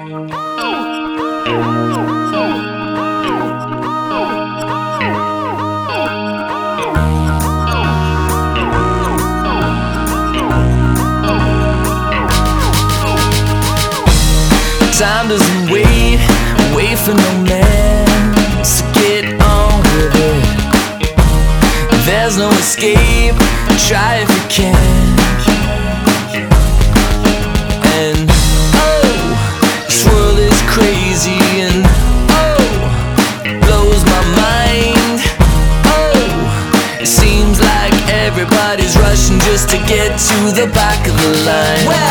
Time doesn't wait for no man, so get on with it. There's no escape, try if you can. And oh, this world is crazy, and oh, blows my mind. Oh, it seems like everybody's rushing just to get to the back of the line.